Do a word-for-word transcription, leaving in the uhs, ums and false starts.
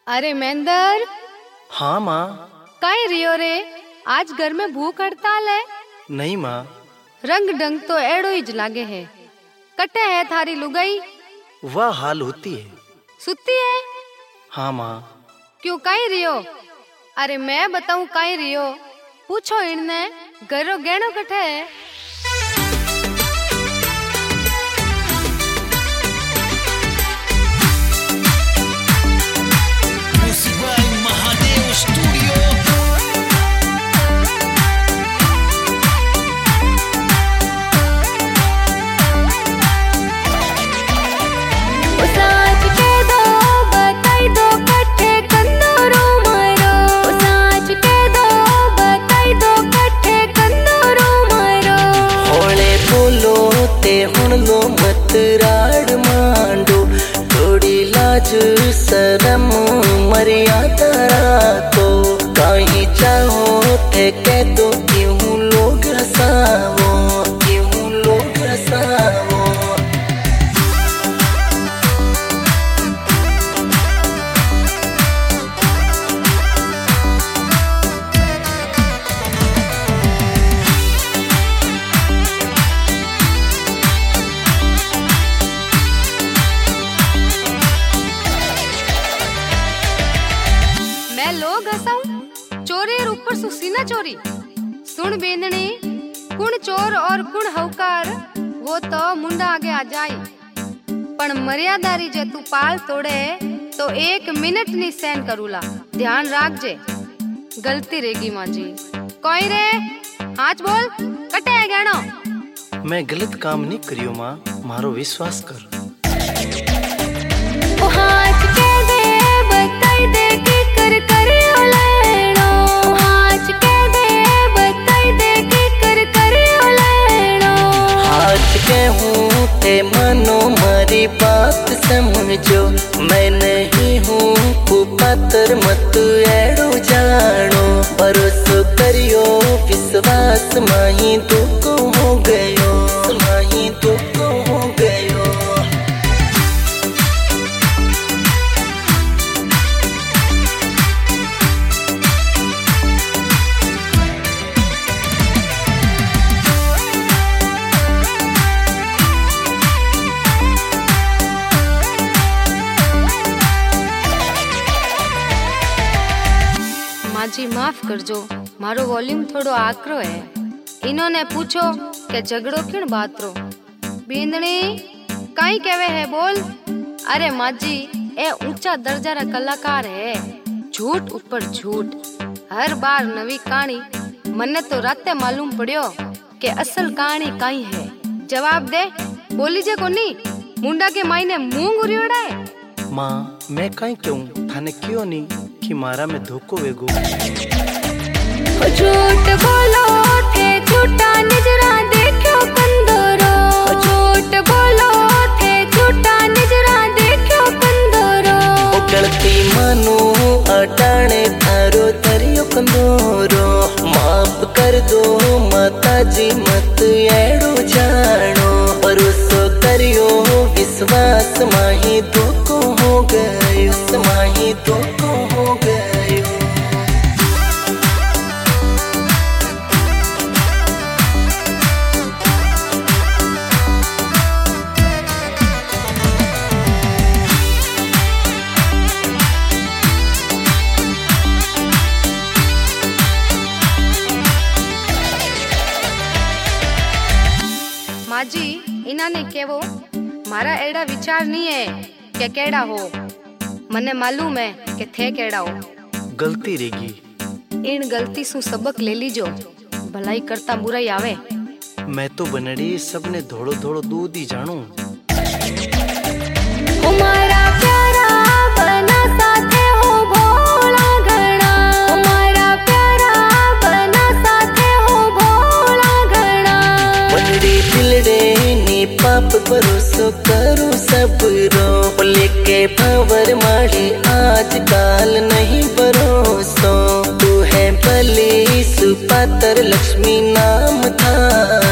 अरे महेंद्र। हाँ माँ। काहे रियो रे, आज घर में भूख हड़ताल है? नहीं माँ। रंग ढंग तो एड़ो ही लागे है। कटे है थारी लुगाई? वह हाल होती है। सुती है? हाँ माँ। क्यों काहे रियो? अरे मैं बताऊं काहे रियो, पूछो इनने घरो गहनो कटे है। लो मत राड़ मांडो, थोड़ी लाज शरम मर्यादा राखो। कहीं चाहो थे कह दो, क्यों लोग हंसावो, क्यों लोग हंसावो। लोग हसाऊं चोरी ऊपर सुसीना चोरी। सुन बेंदनी, कुण चोर और कुण हवकार वो तो मुंडा आगे आ जाए, पण मर्यादारी जे तू पाल तोड़े तो एक मिनट नहीं सहन करूला। ध्यान राख जे, गलती रेगी माँ जी। कोई रे हाथ बोल, कटे है गहनो? मैं गलत काम नहीं करियो माँ, मारो विश्वास कर। ओ हाथ के दे बताई दे कि कर कर कहूँ ते मानो मारी बात समझो। मैं नहीं हूँ कुपात्र, मत एड़ो जानो। भरोसा करियो विश्वास, माही दुख हो गयो, माही दुख हो गयो। जी माफ कर जो, मारो वॉल्यूम थोड़ो आकरो है। इन्होंने पूछो के झगड़ो किन बात रो। बींदनी काई कहवे है बोल। अरे माँ जी, ए ऊंचा दर्जा रा कलाकार है, झूठ ऊपर झूठ, हर बार नवी कहानी। मन्ने तो राते मालूम पड़ियो के असल कहानी काई है। जवाब दे, बोली जे कोनी, मुंडा के मायने मुंह उड़ियोड़ा है। माँ मैं काई क्यों, थाने क्यों नहीं कि मारा में धोको वेगो। झूठ बोलो थे झूठा निजरा देखो कंदोरो। झूठ बोलो थे झूठा निजरा देखो कंदोरो। गलती मानो अटाणे थारो तरियो कंदोरो। माफ कर दो माता जी, मत एड़ो जानो। भरोसा करियो विश्वास, माही दुख हो गयो, माही दुख हो गयो। माँ जी इन्होंने केवो मारा एड़ा विचार नहीं है के केड़ा हो। मने मालूम है के थे केड़ा हो। गलती रेगी। इन गलती सु सबक ले लीजो, भलाई करता बुराई आवे। मैं तो बनड़ी सबने धोड़ो धोड़ो दूध ही जानू। हमारा प्यारा बना साथे हो भोला घना। हमारा प्यारा बना साथे हो भोला घना। बनड़ी दिलड़े नी पाप भरोसो करो सबरो। लेके भंवर माड़ी आज काल नहीं भरोसो। तू है भली सुपात्र, लक्ष्मी नाम था।